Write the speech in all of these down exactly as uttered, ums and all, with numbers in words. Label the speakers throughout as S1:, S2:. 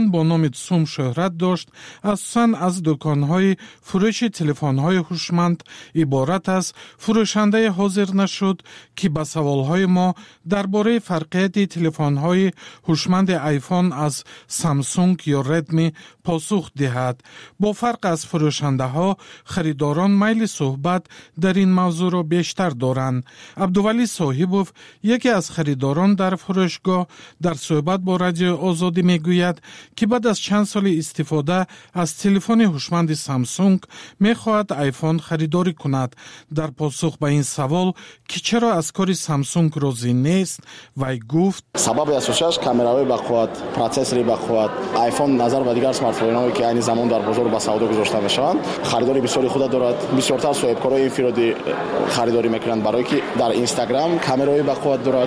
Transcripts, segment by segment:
S1: با نام سوم شهرت داشت، اساساً از دکان‌های فروش تلفن‌های هوشمند عبارت است. فروشنده حاضر نشد که به سوال‌های ما درباره فرقیت تلفن‌های هوشمند آیفون از سامسونگ یا ردمی پاسخ دهد. با فرق از فروشنده‌ها، خریداران میل صحبت در این موضوع را بیشتر دارند. عبدولی صاحبوف، یکی از خریداران در فروشگاه، در صحبت با رادیو آزادی میگوید که بعد از چند سال استفاده از تلفن هوشمند سامسونگ میخواهد آیفون خریداری کند. در پاسخ به این سوال که چرا از کار سامسونگ راضی نیست، وی گفت
S2: سبب اساسش کامرای بقوت، پروسسوری بقوت، آیفون نظر به دیگر اسمارتفون‌هایی که این زمان در بازار به سودا گذاشته میشوند، خریداری بسیاری خود دارد. بسیارتر صاحبکارای انفرادی خریداری میکنند برای که در اینستاگرام کامرای بقوت دارد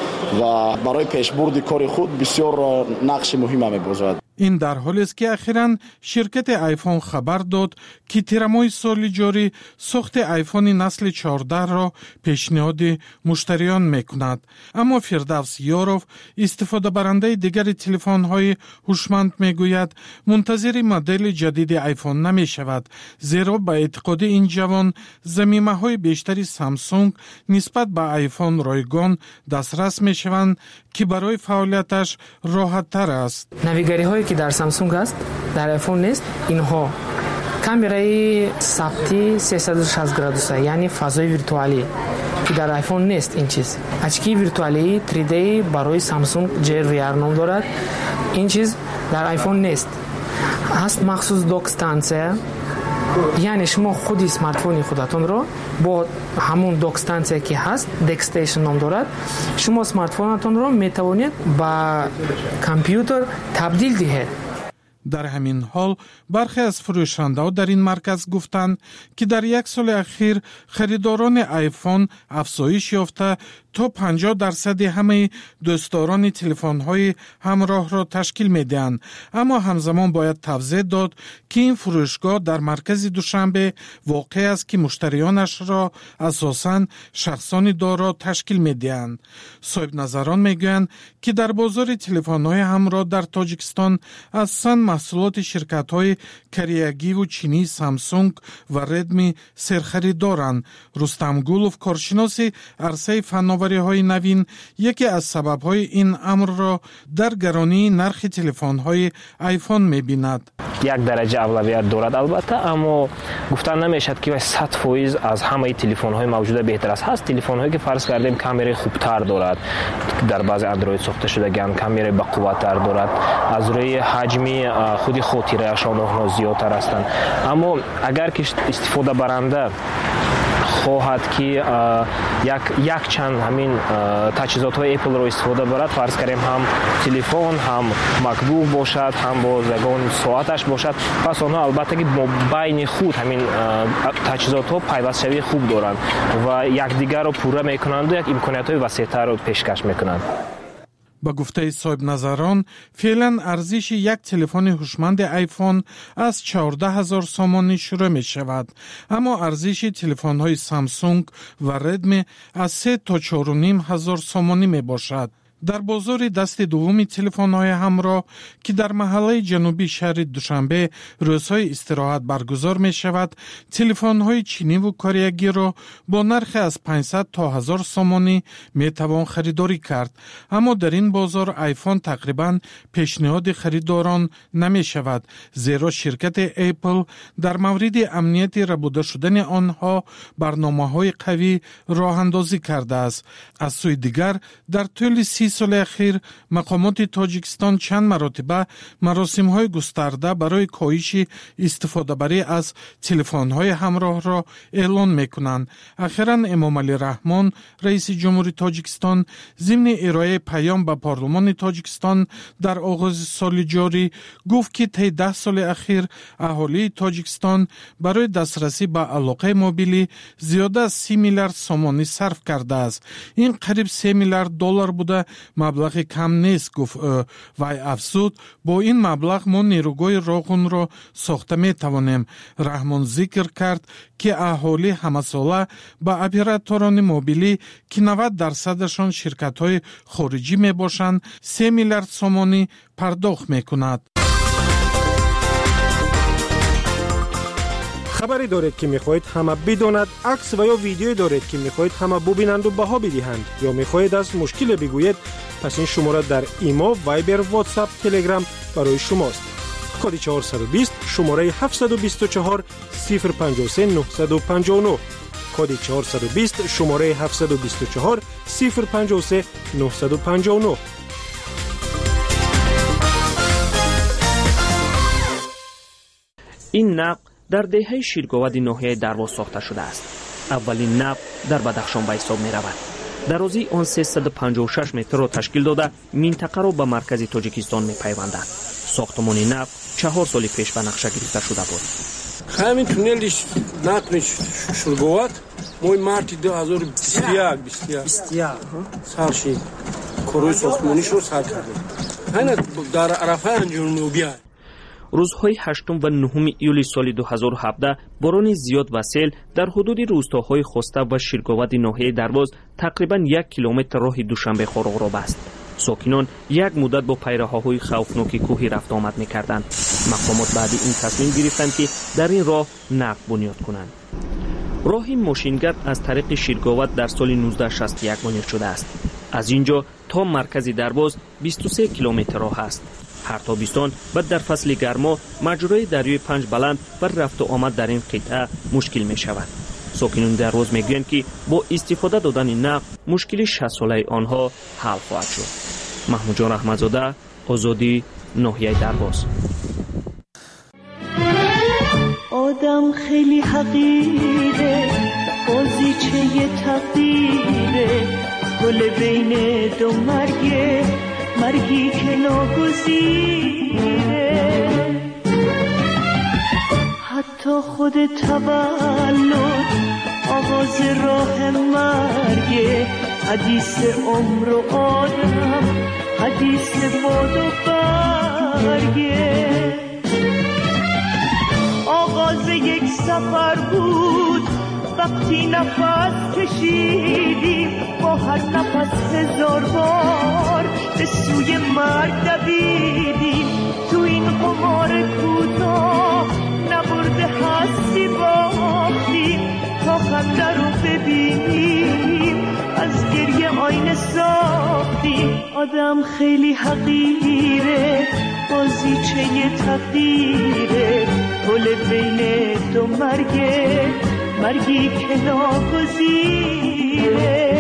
S2: و برای پیشبرد کار خود بسیار نقش مهم می‌باشد.
S1: این در حالی است که اخیراً شرکت آیفون خبر داد که تیرماه سال جاری ساخت آیفون نسل چهارده را پیشنهاد مشتریان میکند. اما فردوس یاروف، استفاده برنده دیگر تلفن‌های هوشمند، میگوید منتظر مدل جدید آیفون نمی شود، زیرا به اعتقاد این جوان ضمیمه‌های بیشتری سامسونگ نسبت به آیفون رایگان دسترس میشوند که برای فعالیتش راحت تر است.
S3: نویگری هایی که در سامسونگ است در آیفون نیست. اینها کامرای ثبتی سیصد و شصت گرادوسه، یعنی فضای ویرتوالی که در آیفون نیست. این چیز اچکی ویرتوالی تری دی برای سامسونگ جی وی آر نام دارد. این چیز در آیفون نیست. هست مخصوص دوک استانسیه، یعنی شما خود اسمارتفون خودتون رو با همون دوک استانسیه که هست دک استیشن نام دارد، شما اسمارتفونتون رو میتوانید با کامپیوتر تبدیل دهید.
S1: در همین حال برخی از فروشنده‌ها در این مرکز گفتند که در یک سال اخیر خریداران آیفون افزایش یافته تا پنجاه درصد همه دوستداران تلفن‌های همراه را تشکیل می‌دهند. اما همزمان باید توضیح داد که این فروشگاه در مرکز دوشنبه واقع است که مشتریانش را اساساً شخصان دارا تشکیل می‌دهند. صاحب نظران میگویند که در بازار تلفن‌های همراه در تاجیکستان اساساً محصولات شرکت‌های کریگی و چینی سامسونگ و ردمی سرخریدارند. رستم گولوف، کارشناس عرصه فناوری‌های نوین، یکی از سبب‌های این امر را در گرانی نرخ تلفن‌های آیفون می‌بیند.
S4: یک درجه اولویت دارد البته، اما گفتن نمیشد که صد فیصد از همه تلفن‌های موجوده بهتر است. هست تلفن‌هایی که فرض کردیم کامرای خوبتر دارد، در بعضی اندروید ساخته شدگان کامرای با قوت‌تر دارد، از روی حجمی خودی خاطره‌شان اونها زیادتر هستند. اما اگر که استفاده برنده خواهد که یک یک چند همین تجهیزات‌های اپل رو استفاده برد، فرض کنیم هم تلفن، هم مکبوک باشد، هم بازگان ساعتش باشد، پس آنها البته که بین خود همین تجهیزات‌ها پیوست‌شوی خوب دارند و یکدیگر رو پوره میکنند و یک امکانیت‌های وسیع‌تر رو پیشکش میکنند.
S1: با گفته صاحب نظران، فعلا ارزش یک تلفن هوشمند آیفون از چهارده هزار سومانی شروع می شود، اما ارزش تلفن های سامسونگ و ردمی از سه تا چهار و نیم هزار سومانی می باشد. در بازار دست دومی تلفن‌های همراه که در محله جنوبی شهر دوشنبه روزهای استراحت برگزار می شود، تلفن‌های چینی و کریگی را با نرخ از پانصد تا هزار سومانی می توان خریداری کرد. اما در این بازار آیفون تقریباً پیشنهاد خریداران نمی شود، زیرا شرکت اپل در مورد امنیت ربوده شدن آنها برنامه‌های قوی راه اندازی کرده است. از سوی دیگر در طول سی سال اخیر مقامات تاجیکستان چند مرتبه مراسم‌های گسترده برای کاهش استفاده بری از تلفن‌های همراه را اعلان می‌کنند. اخیراً امام علی رحمان رئیس جمهوری تاجیکستان ضمن ارائه پیام به پارلمان تاجیکستان در آغاز سال جاری گفت که طی ده سال اخیر اهالی تاجیکستان برای دسترسی به علاقه موبیلی زیاده از سی میلیارد سومانی صرف کرده است. این قریب سه میلیارد دلار بوده، مبلغ کم نیست، گفت او. وی افزود با این مبلغ ما نیروگاه راغون را ساخته می توانیم. رحمان ذکر کرد که اهالی همه ساله با اپراتوران موبیلی که نود درصدشان شرکت های خارجی می باشند سه میلیارد سومانی پرداخت می کند.
S5: خبری دارید که میخواهید همه بداند، عکس و یا ویدیویی دارید که میخواهید همه ببینند و بها بدهند یا میخواهید از مشکل بگویید، پس این شماره در ایما، وایبر، واتساپ، تلگرام برای شماست. کد چهارصد و بیست شماره هفتصد و بیست و چهار صفر پنجاه و سه نهصد و پنجاه و نه. کد چهارصد و بیست شماره هفتصد و بیست و چهار صفر پنجاه و سه نهصد و پنجاه و نه.
S6: این نقب در دهه شیرگاود ناحیه درواز ساخته شده است. اولین نقب در بدخشان به حساب می رود. درازی آن سیصد و پنجاه و شش متر را تشکیل داده منطقه را به مرکز تاجیکستان می پیوندد. ساختمان نقب چهار سال پیش به نقشه گرفته شده بود.
S7: همین تونلش نقب شیرگاود مای مارت دو هزار و بیست و یک بیست و یک سال شد. کارهای ساختمانیش رو سر کردیم. همین در عرفه انجام نوبیه.
S6: روزهای هشتم و نهم ایولی سال دو هزار و هفده باران زیاد و سیل در حدود روستاهای خوسته و شیرگاود ناحیه درواز تقریبا یک کیلومتر راه دوشنبه خارق را بست. ساکنان یک مدت با پیراهن‌های خوفناک کوهی رفت آمد می‌کردند. مقامات بعدی این تصمیم گرفتند که در این راه نقب بنیاد کنند. راه ماشینگرد از طریق شیرگاود در سال نوزده شصت و یک بنیاد شده است. از اینجا تا مرکز درواز بیست و سه کیلومتر راه است. هر تابستان و در فصل گرما مجرای دریای پنج بلند و رفت و آمد در این قطعه مشکل می شود. ساکنان درواز می گویند که با استفاده دادن نقب مشکل شصت ساله آنها حل خواهد شد. محمود جان رحمتزاده، آزادی، ناحیه درواز.
S8: آدم خیلی حقیره، بازیچه تقدیره، گل بین دو مرگه، مرگی که ناگزیره. حتی خود تولد آغاز راه مرگه، حدیث عمر و آدم، حدیث باد و برگه. آغاز یک سفر بود وقتی نفس کشیدیم، با هر نفس هزار بار به سوی مرگ دویدیم. تو این قمار کوتاه نبرده هستی باختیم، تا خنده رو ببینیم از گریه آینه ساختیم. آدم خیلی حقیره، بازیچه تقدیره، گل بین دو مرگه، مرگی که ناگزیره.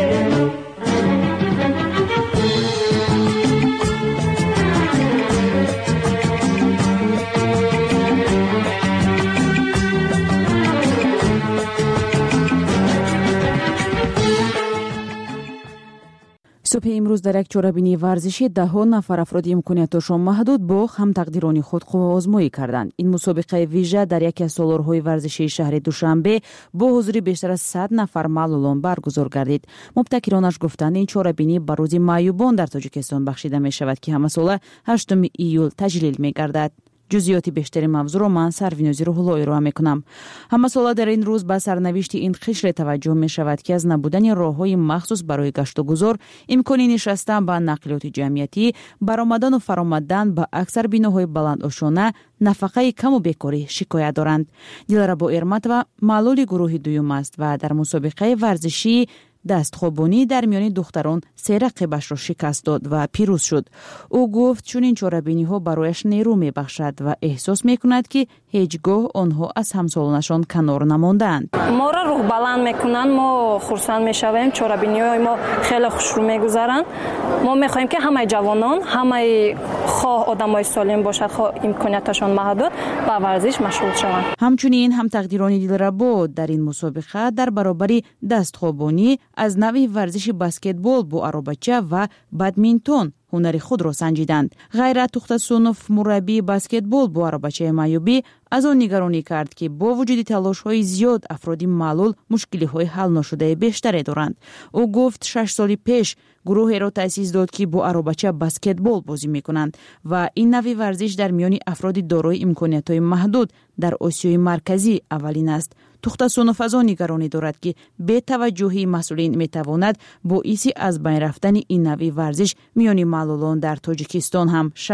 S9: صبح امروز در یک چورابینی ورزشی ده نفر افراد امکانیتشان محدود با هم تقدیرانی خود قوه آزمایی کردند. این مسابقه ویژه در یکی از سالارهای ورزشی شهر دوشنبه با حضور بیشتر از صد نفر معلولان برگزار گردید. مبتکرانش گفتند این چورابینی به روز معیوبان در تاجیکستان بخشیده می شود که همه ساله هشتم ایول تجلیل می گردد. جزئیات بیشتری موضوع را من سروینوزی روح‌الله ارائه می‌کنم. همه ساله در این روز به سرنوشت این قشر توجه می شود که از نبودن راه‌های مخصوص برای گشت و گذار، امکانی نشستن به نقلیات جمعیتی، برآمدن و فرآمدن به اکثر بیناهای بلندآشانه، نفقه کم و بیکاری شکایت دارند. دلربا ارمتова معلول گروه دوم است و در مسابقه ورزشی دستخوابانی در میان دختران سه رقیبش را شکست داد و پیروز شد. او گفت چون این چاره‌بینی ها برایش نیرو می بخشد و احساس می کند که هیچگاه آنها از همسالانشان کنار نماندند.
S10: ما را روح بلند میکنند، ما خرسند میشویم، چاره‌بینی های ما خیلی خوش رو میگذرند. ما میخواهیم که همه جوانان، همه خواه آدمای سالم باشد، خواه امکانیتشان محدود، با ورزش مشغول شوند.
S9: همچنین هم تقدیرانی دلربا در این مسابقه در برابر دستخوابانی از نوع ورزش بسکتبال با عربچه و بدمینتون هنر خود را سنجیدند. غیرت تختسونوف مربی بسکتبال با عربچه معیوبی از آن نگرانی کرد که با وجود تلاش‌های زیاد افراد معلول مشکل‌های حل نشده بیشتری دارند. او گفت شش سال پیش گروهی را تأسیس داد که با عربچه بسکتبال بازی می‌کنند و این نوع ورزش در میان افراد دارای امکانیت‌های محدود در آسیای مرکزی اولین است. تختسونوف از آن نگرانی دارد که بی توجهی مسئولین می‌تواند باعث از بین رفتن این نوع ورزش میان معلولان در تاجیکستان هم شود.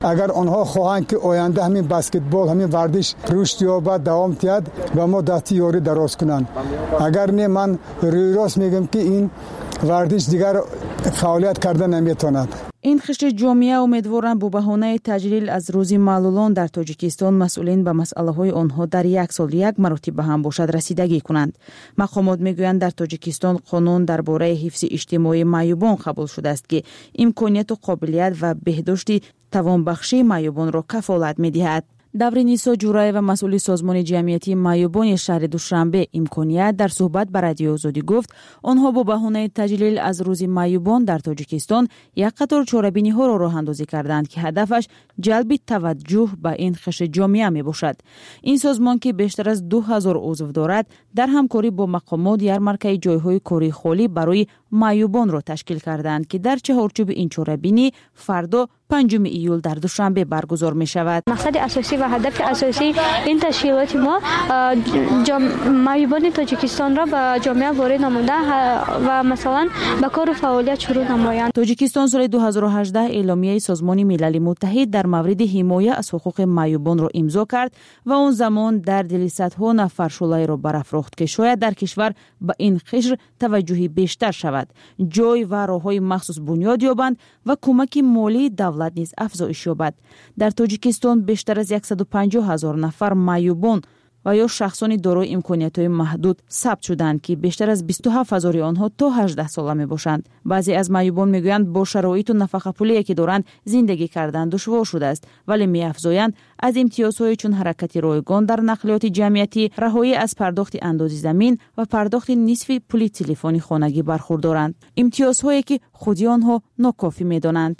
S11: اگر آنها خواهند که آینده همین بسکتبال همین ورزش رشد یابد دوام یابد و ما دستی یاری دراز کنند. اگر نه من روی راست میگم که این ورزش دیگر فعالیت کردن نمیتواند.
S9: این خشت جامعه امیدوارند با بهانه تجلیل از روزی معلولان در تاجیکستان مسئولین به مسئله‌های آنها در یک سال یک مرتبه هم باشد رسیدگی کنند. مقامات میگویند در تاجیکستان قانون درباره حفظ اجتماعی معیوبان قبول شده است که امکانیت و قابلیت و بهداشت توانبخشی معیوبان را کفالت می‌دهد. давриниso ҷураева масъули созмони ҷамъиятии маъюбони шаҳри душанбе имконият дар суҳбат ба радиои озодӣ гуфт онҳо бо баҳонаи таҷлил аз рӯзи маъюбон дар тоҷикистон як қатор чорабиниҳоро роҳандозӣ карданд ки ҳадафаш ҷалби таваҷҷӯҳ ба ин хиши ҷомеа мебошад. ин созмон ки бештар аз ду ҳазор узв дорад дар ҳамкорӣ бо мақомот ярмаркаи ҷойҳои кории холӣ барои маъюбонро ташкил карданд ки дар чаҳорчӯби ин чорабинӣ фардо панҷуми июл дар душанбе баргузор мешавад.
S12: мақсади асосӣ ва ҳадафи асосии ин ташкилоти мо маъюбони тоҷикистонро ба ҷомеа ворид намуда ва масалан ба кору фаъолият шурӯъ намоянд. тоҷикистон соли ду ҳазору ҳаждаҳ эъломияи созмони милали муттаҳид дар мавриди ҳимоя аз ҳуқуқи маъюбонро имзо кард ва он замон дар дили садҳо нафар шӯлаеро барафрохт ки шояд дар кишвар ба ин хишр таваҷҷӯҳи бештар шавад, ҷой ва роҳҳои махсус бунёд ёбанд ва кӯмаки молии давлат низ афзоиш ёбад. дар тоҷикистон бештар аз сад و پنجاه ҳазор нафар маъюбон ва ё шахсони дорои имкониятҳои маҳдуд сабт шуданд ки бештар аз бисту ҳафт ҳазори онҳо то ҳаждаҳ сола мебошанд. баъзе аз маъюбон мегӯянд бо шароиту нафақапулие ки доранд зиндагӣ кардан душвор шудааст, вале меафзоянд аз имтиёзҳои чун ҳаракати ройгон дар нақлиёти ҷамъиятӣ, раҳоӣ аз пардохти андози замин ва пардохти нисфи пули телефони хонагӣ бархурдоранд. имтиёзҳое ки худи онҳо нокофӣ медонанд.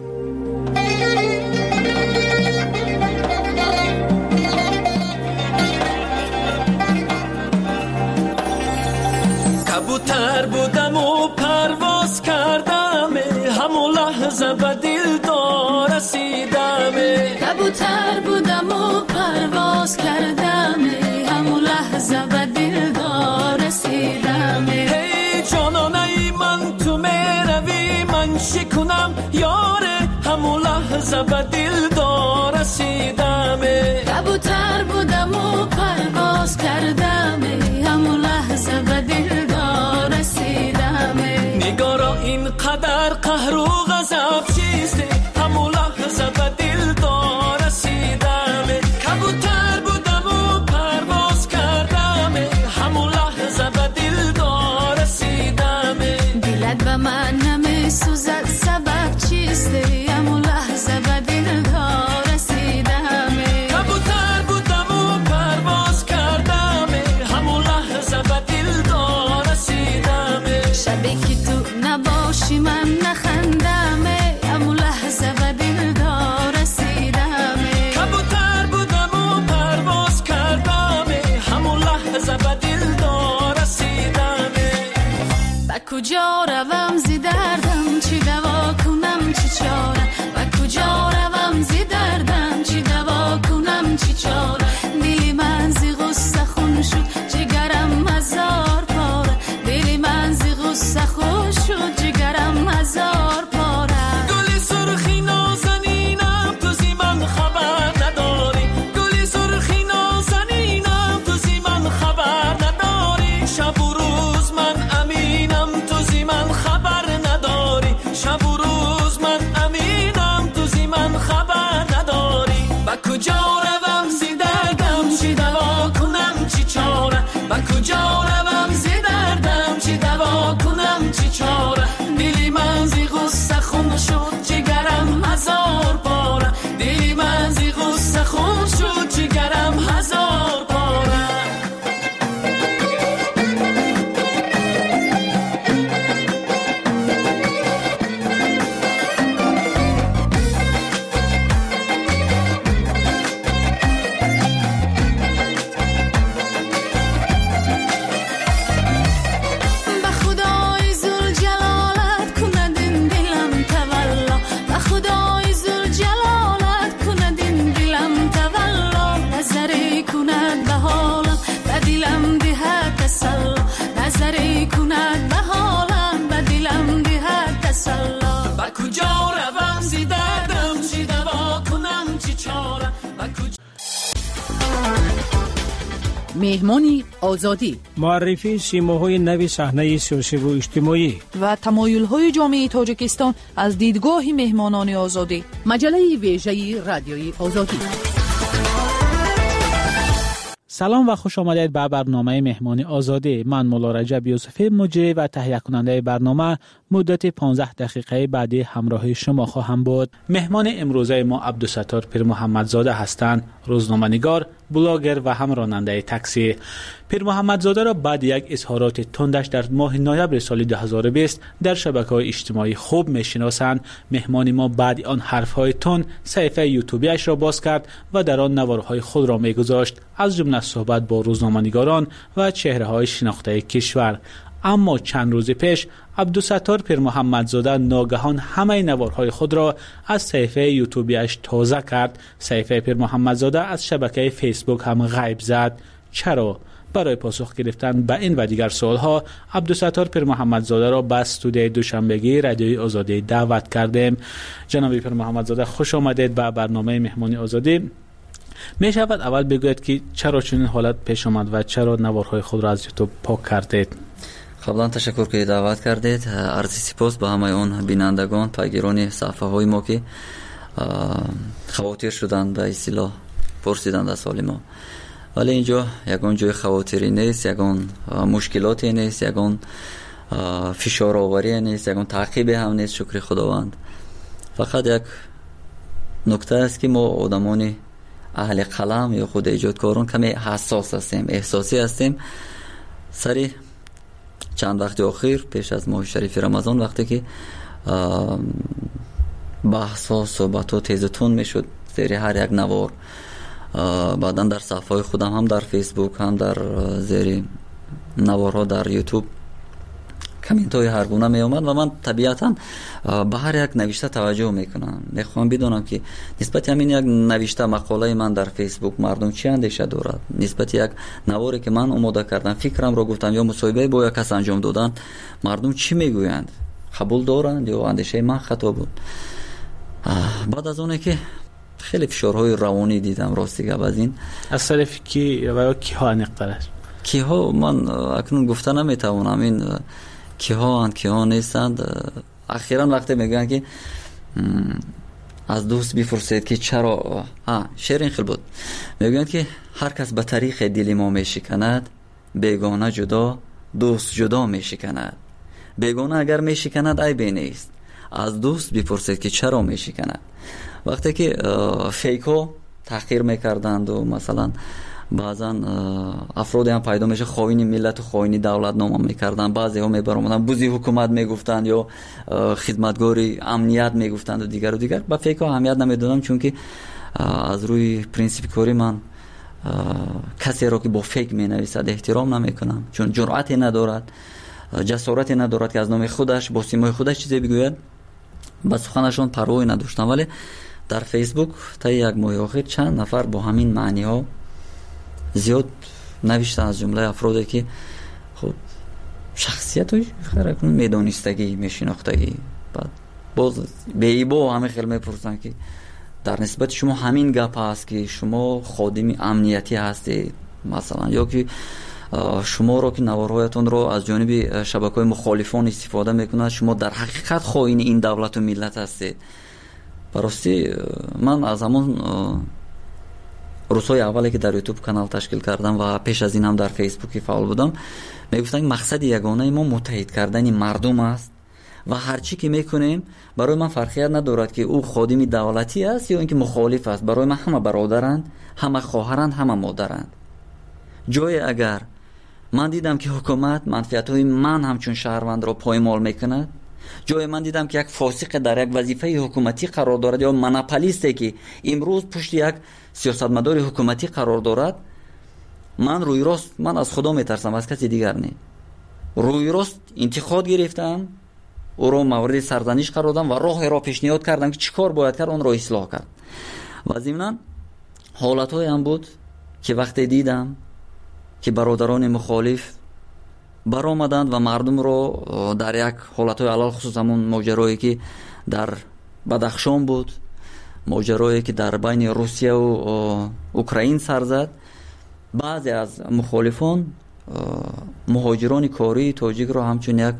S13: کبوتر بودم و پرواز کردم همون لحظه به دلدار رسیدم. کبوتر بودم و پرواز کردم همون لحظه به دلدار رسیدم. هی جانانه من تو میروی من شکنم یاره همون لحظه به دلدار رسیدم. کبوتر بودم و پرواز کردم همون لحظه به دلدار رسیدم. نگارا اینقدر قهر و غضب چیسته همون لحظه به دلدار رسیدم. کبوتر بودم و پرواز کردم همون لحظه به دلدار رسیدم. دلت به من نمیسوزد سبب چیسته همون لحظه به دلدار رسیدم. کبوتر بودم و پرواز کردم همون لحظه به دلدار رسیدم. شبی که تو نباشی من نخندم همون لحظه به دلدار رسیدم. کبوتر بودم و پرواز کردم همون لحظه به دلدار رسیدم. با کجا روم زی دردم چی دوا کنم چی چاره، با کجا روم زی دردم چی دوا کنم چی چاره. دلی من زی غصه خون شد جگرم هزار پاره، دلی من زی غصه خون شد جگرم هزار پاره. گلی سرخی نازنینم تو زی من خبر نداری، گلی سرخی نازنینم تو زی من خبر نداری. شب و روز من امینم تو زی من
S14: مهمان آزادی،
S5: معرفی سیماهای نوی صحنه سیاسی و اجتماعی
S14: و تمایل‌های جامعه تاجیکستان از دیدگاه مهمانان آزادی. مجله ویژه رادیوی آزادی.
S15: سلام و خوش آمدید به برنامه مهمان آزادی. من مولا رجب یوسفی مجری و تهیه کننده برنامه مدت پانزده دقیقه بعدی همراه شما خواهم بود. مهمان امروزه ما عبدالستار پیر محمدزاده هستند، روزنامه‌نگار، بلاگر و هم راننده تاکسی. پیر محمدزاده را بعد یک اظهارات تندش در ماه نوامبر سال دو هزار و بیست در شبکه‌های اجتماعی خوب می‌شناسند. مهمان ما بعد آن حرف‌های تند صفحه یوتیوبیش را باز کرد و در آن نوارهای خود را می‌گذاشت، از جمله صحبت با روزنامه‌نگاران و چهره‌های شناخته کشور. اما چند روز پیش عبدالستار پیر محمدزاده ناگهان همه نوارهای خود را از صفحه یوتیوبیش تازه کرد. صفحه پیر محمدزاده از شبکه فیسبوک هم غیب زد. چرا؟ برای پاسخ گرفتن به این و دیگر سوالها عبدالستار پیر محمدزاده را به استودیوی دوشنبگی رادیوی آزادی دعوت کردیم. جناب پیر محمدزاده خوش آمدید به برنامه مهمانی آزادی. می شود اول بگوید که چرا چنین حالت پیش آمد و چرا نوارهای خود را از یوتیوب پاک کردید؟
S16: قبلا تشکر که دعوت کردید. عرض سپاس به همه اون بینندگان، پیگیران صفحه های ما که خواطر شدند به اصطلاح پرسیدند از سال ما. ولی اینجا یگان جای خواطری نیست، یگان مشکلاتی نیست، یگان فشار آوری نیست، یگان تعقیب هم نیست، شکر خداوند. فقط یک نکته است که ما آدمان اهل قلم یا خود ایجادکاران کمی حساس هستیم، احساسی هستیم. سری چند وقت اخیر پیش از ماه شریف رمضان وقتی که بحث ها صحبت ها تیز تون می شد زیر هر یک نوار، بعدا در صفحه خودم هم در فیسبوک هم در زیر نوارها در یوتیوب کامنت های هر گونه می اومد و من طبیعتا به هر یک نوشته توجه میکنم. میخوام بدونم که نسبت همین یک نوشته مقاله من در فیسبوک مردم چی اندیشه دارد، نسبت یک نواری که من آماده کردم فکرم رو گفتم یا مصاحبه با یک کس انجام دادن مردم چی میگویند، قبول دارند یا اندیشه من خطا بود. بعد از اونه که خیلی فشارهای روانی دیدم راستی گپ از این
S15: از طرف کی و کی ها نقطه‌اش
S16: کی ها من اکنون گفته نمیتوانم این کی ها اند کی ها نیستند. اخیراً وقتی میگن که از دوست بپرسید که چرا ها شعر این خیلی بود، میگن که هر کس به طریق دل ما میشکند، بیگانه جدا دوست جدا میشکند. بیگانه اگر میشکند عیبی نیست، از دوست بپرسید که چرا میشکند. وقتی که فیکو تحقیر میکردند و مثلا بعضا افرادی هم پیدا میشه خائن ملت و خائن دولت نام میکردن، بعضی ها میبرامدن بوزی حکومت میگفتند یا خدمتگاری امنیت میگفتند و دیگر و دیگر. با فیکو اهمیت نمیدادم چون که از روی پرینسیپ کاری من کسی را که با فیک مینویسد احترام نمیکنم، چون جرأتی ندارد، جسارتی ندارد که از نام خودش با سیمای خودش چیزی بگوید. با سخنشون پروایی نداشتم. ولی در فیسبوک تا یک ماه اخیر چند نفر با همین معنی ها زیاد نوشتن، از جمله افرادی که خب شخصیت های خیلی میدانستگی میشناختگی. بعد باز به ایبا همه خیلی میپرسن که در نسبت شما همین گپ هست که شما خادم امنیتی هستید مثلا، یا که شما رو که نوارهایتون رو از جانب شبکه‌های مخالفان استفاده میکنند، شما در حقیقت خائن این دولت و ملت هستید. براستی من از همون روزهای اولی که در یوتیوب کانال تشکیل کردم و پیش از این هم در فیسبوک فعال بودم میگفتن مقصد یگانه ما متحد کردن مردم است و هر چی که میکنیم برای من فرقیت ندارد که او خادم دولتی است یا اینکه مخالف است. برای من همه برادرند، همه خواهرند، همه مادرند. جای اگر من دیدم که حکومت منفعت‌های من همچون شهروند را پایمال میکند، جای من دیدم که یک فاسق در یک وظیفه حکومتی قرار دارد یا مناپولیستی که امروز پشت یک سیاستمدار حکومتی قرار دارد، من روی راست من از خدا میترسم، از کسی دیگر نه. روی راست انتقاد گرفتم، او را مورد سرزنش قرار دادم و راه را پیشنهاد کردم که چیکار باید کرد اون را اصلاح کرد. و ضمن حالت‌های هم بود که وقتی دیدم که برادران مخالف برآمدند و مردم رو در یک حالت‌های علال خصوص همون ماجرایی که در بدخشان بود، ماجرایی که در بین روسیه و اوکراین سر زد، بعضی از مخالفان مهاجران کاری تاجیک رو همچون یک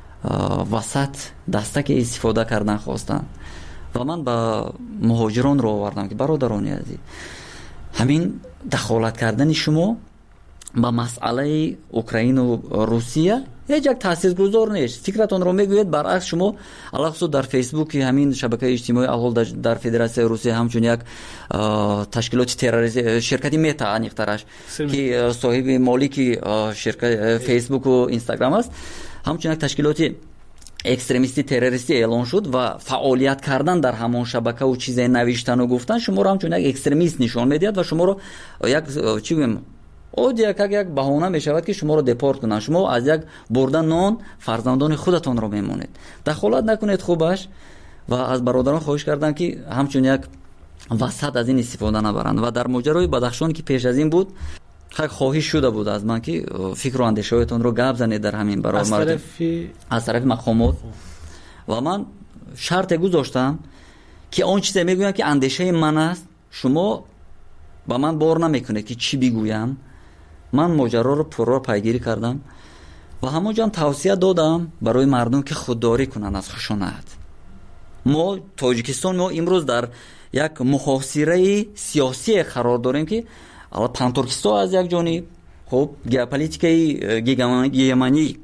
S16: وسط دستک استفاده کردن خواستن و من با مهاجران رو آوردم که برادران عزیز، همین دخالت کردن شما با مسئله اوکراین و روسیه هیچ یک تاثیرگذار نیست. فکرتون رو میگوید برعکس شما علاوه در فیسبوک همین شبکه اجتماعی الحال در فدراسیون روسیه همچون یک تشکیلات تروریستی شرکتی متا انیقترش که صاحب مالک شرکت فیسبوک و اینستاگرام است، همچون یک تشکیلات اکستریمیستی تروریستی اعلان شد و فعالیت کردن در همان شبکه و چیزای نوشتن و گفتن شما رو همچون یک اکستریمیست نشان میدهد و شما رو یک چی بگم او یک یک بهانه می شود که شما رو دپورت کنن. شما از یک بردن نان فرزندان خودتان رو میمونید. دخالت نکنید خوبش و از برادران خواهش کردم که همچون یک وسط از این استفاده نبرند. و در ماجرای بدخشان که پیش از این بود خیلی خواهش شده بود از من که فکر و اندیشه‌تون رو گپ زنید در همین برای
S15: از
S16: مرد
S15: طرف
S16: از طرف مقامات و من شرط گذاشتم که اون چیزی میگویم که اندیشه من است شما با من بار نمیکنه که چی بگویم. من ماجرا رو پررو پیگیری کردم و همونجا هم توصیه دادم برای مردم که خودداری کنن از خشونت. ما تاجیکستان ما امروز در یک محاصره سیاسی قرار داریم که الان پانتورکستان از یک جانب، خب ژئوپلیتیکای گیگمانی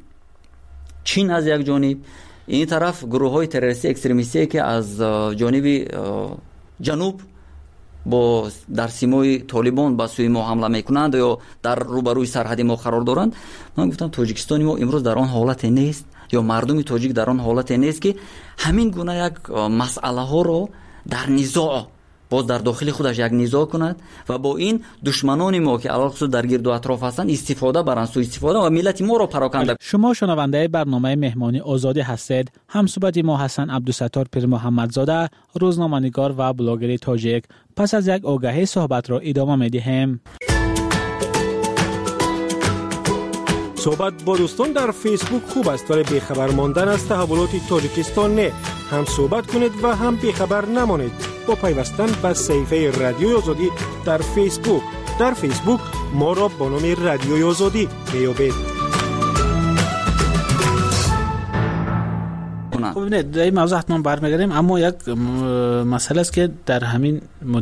S16: چین از یک جانب، این طرف گروه‌های تروریستی اکستریمیستی که از جانب جنوب با در سیمای طالبان با سوی ما حمله میکنند یا در روبروی سرحد ما قرار دارند. من گفتم تاجیکستان ما امروز در آن حالت نیست یا مردم تاجیک در آن حالت نیست که همین گونه یک مسئله ها رو در نزاع باز در داخل خودش یک نزاع کند و با این دشمنان ما که علاوه در گرد و اطراف هستند استفاده برند، سوء استفاده و ملت ما رو پراکنده.
S15: شما شنونده برنامه مهمانی آزادی هستید. همصحبت ما حسن عبدالستار پیر محمدزاده، روزنامه‌نگار و بلاگر تاجیک. پس از یک آگهی صحبت را ادامه می‌دهیم.
S5: صحبت با دوستان در فیسبوک خوب است ولی بیخبر ماندن از تحولات تاجیکستان نه. هم صحبت کنید و هم بیخبر نمانید با پیوستن به صفحه رادیوی آزادی در فیسبوک. در فیسبوک ما را با نام رادیوی آزادی میابید.
S15: خب ببینید در این موضوع حتما برمیگردیم، اما یک مسئله است که در همین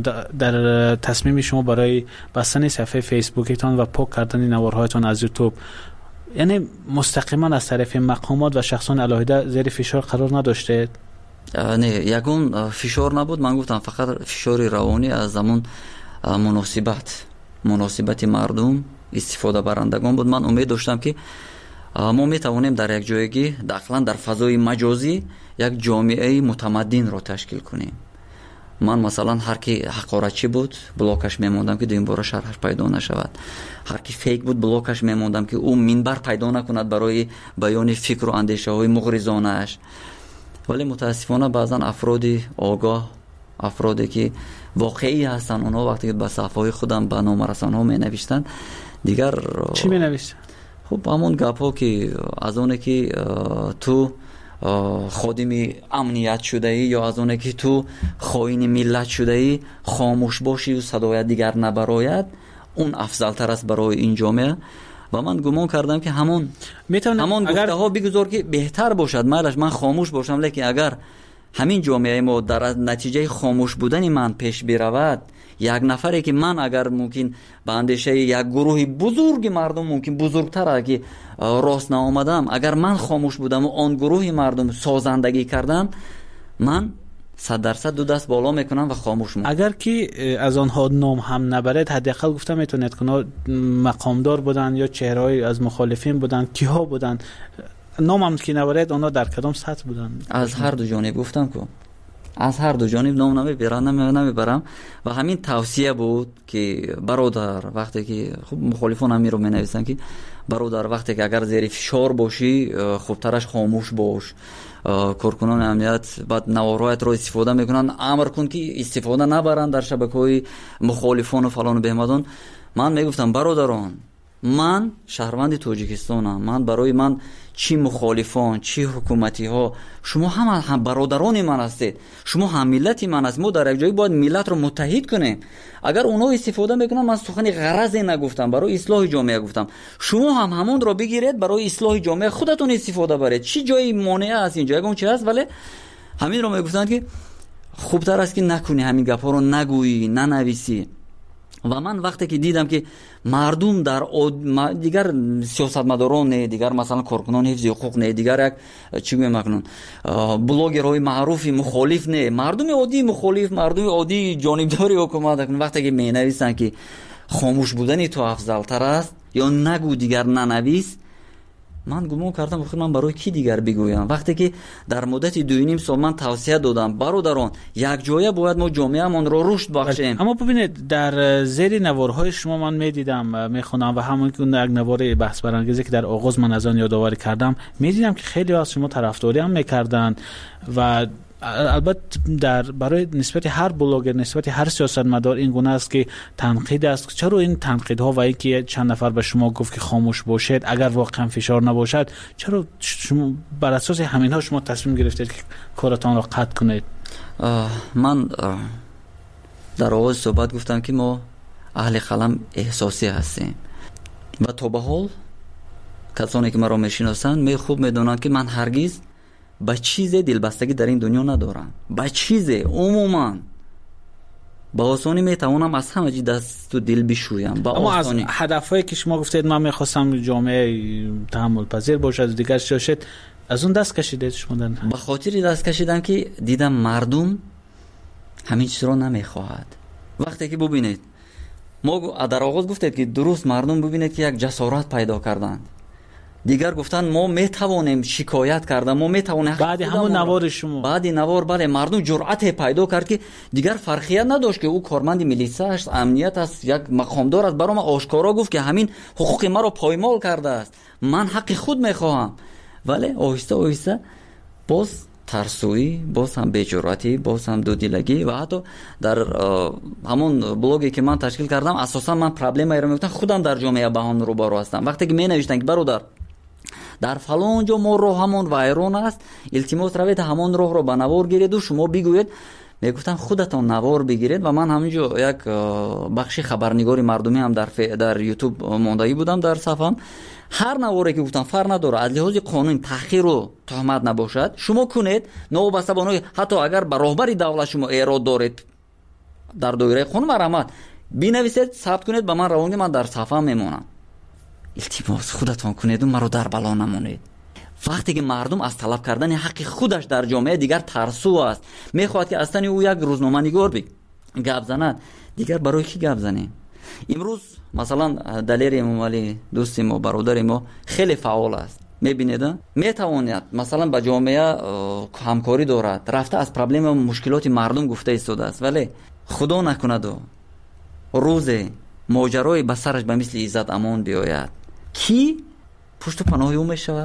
S15: در تصمیم شما برای بستن صفحه فیسبوکتان و پاک کردن نوارهایتان از یوتیوب، یعنی مستقیما از طرف مقامات و شخصان علاهده زیر فشار قرار نداشته؟
S16: نه، یگون فشار نبود. من گفتم فقط فشار روانی از زمان مناسبت مناسبت مردم استفاده برندگان بود. من امید داشتم که ما میتوانیم در یک جایگی داخلا در فضای مجازی یک جامعه متمدن رو تشکیل کنیم. من مثلا هر کی حقارتچی بود بلاکش میموندم که دویم بار شرحش پیدا نشود. هر کی فیک بود بلاکش میموندم که او منبر پیدا نکند برای بیان فکر و اندیشه های مغرضانه اش. ولی متاسفانه بعضا افرادی آگاه، افرادی که واقعی هستن، اونا وقتی که به صفحه خودم به نام رسانه‌ها می نوشتن دیگر
S15: چی می نوشتن؟
S16: خب همون گپا که از اونه که تو خادم امنیت شده ای یا از اونه که تو خائن ملت شده ای خاموش باشی و صدایت دیگر نبراید، اون افضل تر است برای این جامعه. و من گمان کردم که همون همون
S15: اگر...
S16: گفته ها بگذار که بهتر باشد، مالش من خاموش باشم، لیکن اگر همین جامعه ما در نتیجه خاموش بودن من پیش برود، یک نفری که من اگر ممکن به اندیشه یک گروه بزرگ مردم ممکن بزرگتر است که راست نآمدم، اگر من خاموش بودم و آن گروه مردم سازندگی کردم، من صد درصد دو دست بالا میکنم و خاموش میکنم.
S15: اگر که از آنها نام هم نبرد، حداقل گفتم میتونید که مقامدار بودن یا چهره‌ای از مخالفین بودن، کیها بودن، نام هم که نبرد آنها در کدام سطح بودن؟
S16: از هر دو جانب گفتم که از هر دو جانب نام نمیبرم نمیبرم و همین توصیه بود که برادر وقتی که خب مخالفان هم رو می نویسن که برادر وقتی که اگر زیر فشار باشی خوب ترش خاموش باش. کارکنان امنیت بعد نوارهایت رو استفاده میکنن، امر کن که استفاده نبرن در شبکه‌های مخالفان و فلان و بهمدان. من میگفتم برادران من شهروند تاجیکستانم. من برای من چی مخالفان چی حکومتی ها شما هم هم برادران من هستید، شما هم ملت من هستید. ما در یک جایی باید ملت رو متحد کنیم. اگر اونا استفاده میکنن، من سخن غرضی نگفتم، برای اصلاح جامعه گفتم. شما هم همون رو بگیرید برای اصلاح جامعه خودتون استفاده برید. چی جایی مانع است اینجا اون چی هست؟ ولی همین رو میگفتن که خوبتر است که نکنی، همین گپا رو نگویی، ننویسی. و من وقتی که دیدم که مردم در دیگر سیاستمداران نه، دیگر مثلا کارکنان حفظ حقوق نه، دیگر یک چی میگم مکنون بلاگرهای معروفی مخالف نه، مردم عادی مخالف، مردم عادی جانبداری حکومت کنن، وقتی که می نویسن که خاموش بودن تو افضل تر است یا نگو دیگر ننویس، من گمان کردم بخیر من برای کی دیگر بگویم؟ وقتی که در مدت دو نیم سال من توصیه دادم برادران یک جایه باید ما جامعه‌مان رو رشد بخشیم.
S15: اما ببینید در زیر نوارهای شما من میدیدم میخونم و همون که یک نوار بحث برانگیزی که در آغاز من از آن یادآوری کردم میدیدم که خیلی از شما طرفداری هم میکردن و البته در برای نسبت هر بلاگر، نسبت هر سیاستمدار این گونه است که تنقید است. چرا این تنقیدها و اینکه چند نفر به شما گفت که خاموش باشید اگر واقعا فشار نباشد، چرا شما بر اساس همینها شما تصمیم گرفتید که کارتان را قطع کنید؟
S16: من در آغاز صحبت گفتم که ما اهل قلم احساسی هستیم و تا به حال کسانی که مرا میشناسند می خوب میدونند که من هرگز با چیز دلبستگی در این دنیا ندارم. با چیز عموما با آسانی میتوانم از همه چیز دست و دل بشویم. با
S15: اما
S16: آسانی.
S15: از هدفهایی که شما گفتید من میخواستم جامعه تحمل پذیر باشد دیگر شاشد، از اون دست کشیدید شما؟
S16: به خاطر دست کشیدم که دیدم مردم همین چیز رو نمیخواهد. وقتی که ببینید ما در آغاز گفتید که درست مردم ببینید که یک جسارت پیدا کردند، دیگر گفتن ما میتوانیم شکایت کردن، ما میتوانیم
S15: بعد همون نوار شما
S16: بعد نوار بله مردم جرأت پیدا کرد که دیگر فرقیت نداشت که او کارمند میلیسا است، امنیت است، یک مقامدار است، برام آشکارا گفت که همین حقوق ما رو پایمال کرده است، من حق خود میخواهم. ولی آهسته آهسته باز ترسویی، باز هم بی‌جرأتی، باز هم دودیلگی و حتی در همون بلاگی که من تشکیل کردم اساسا من پرابلمی رو میگفتم خودم در جامعه با هم رو بارو هستم. وقتی که می نوشتن که برادر در فلان جا ما راه همون وایرون است، التماس روید همون راه رو به نوار گیرید و شما بگوید. میگفتم خودتون نوار بگیرید و من همینجا یک بخشی خبرنگاری مردمی هم در در یوتیوب ماندایی بودم در صفحم. هر نواری که گفتم فرق نداره، از لحاظ قانون تحقیر و تهمت نباشد شما کنید، نوبسته بانوی حتی اگر به راهبری دولت شما ایراد دارید در دایره قانون مرامت بنویسید، ثبت کنید، به من روانید، من در صفحه میمونم. التماس خودتون کنید و مرا در بلا نمونید. وقتی که مردم از طلب کردن حق خودش در جامعه دیگر ترسو است، میخواد که اصلا او یک روزنامه نگار بی گپ زند، دیگر برای کی گپ زنیم؟ امروز مثلا دلیر امامعلی دوست ما برادر ما خیلی فعال است، میبینید میتواند مثلا با جامعه همکاری دارد، رفته از پرابلم و مشکلات مردم گفته ایستاده است، ولی خدا نکند و روز ماجرای به سرش به مثل عزت امان بیاید کی پشت و پناه او میشود؟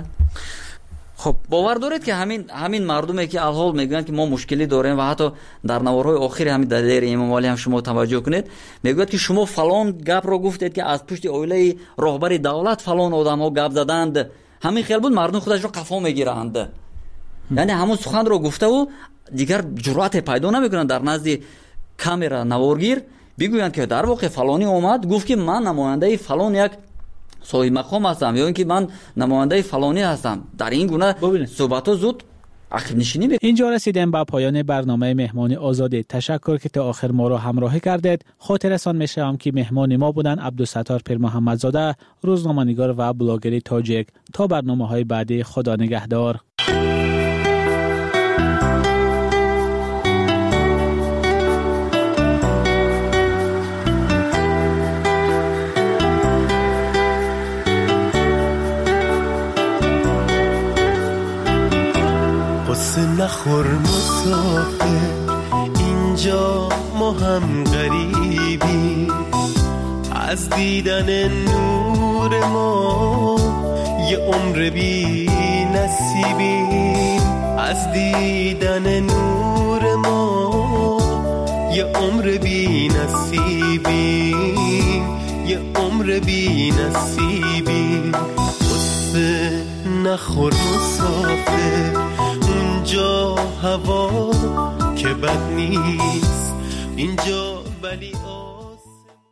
S16: خب باور دارید که همین همین مردمی که الحال میگن که ما مشکلی داریم و حتی در نوارهای آخری همین دلیر امامعلی هم شما توجه کنید میگوید که شما فلان گپ رو گفتید که از پشت اویله راهبر دولت فلان آدم ها گپ زدند، همین خیال بود مردم خودش رو قفا میگیرند. یعنی همون سخن رو گفته و دیگر جرأت پیدا نمیکنن در نزد کامرا نوارگیر بگویند که در واقع فلانی اومد گفت که من نماینده فلان یک صاحب مقام هستم یا اینکه من نماینده فلانی هستم. در این گونه صحبت زود عقب نشینی بکنید.
S15: اینجا رسیدیم به پایان برنامه مهمانی آزادی. تشکر که تا آخر ما را همراهی کردید. خاطرتان می‌شم که مهمان ما بودن عبدالستار پیر محمدزاده، روزنامه‌نگار و بلاگر تاجیک. تا برنامه‌های بعدی، خدا نگهدار.
S17: نخور مسافر، اینجا ما هم غریبی، از دیدن نور ما یه عمر بی نصیبی، از دیدن نور ما یه عمر بی نصیبی، یه عمر عمر بی نصیبی. قصه نخور مسافر اونجا هوا که بد نیست، اینجا ولی